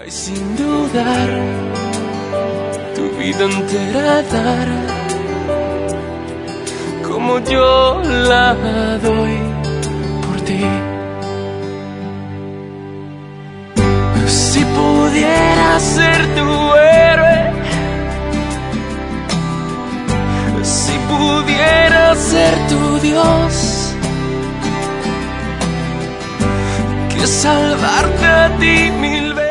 y sin dudar tu vida entera dar, como yo la doy por ti. Si pudiera ser tu héroe, si pudiera ser tu Dios, que salvarte a ti 1000 veces.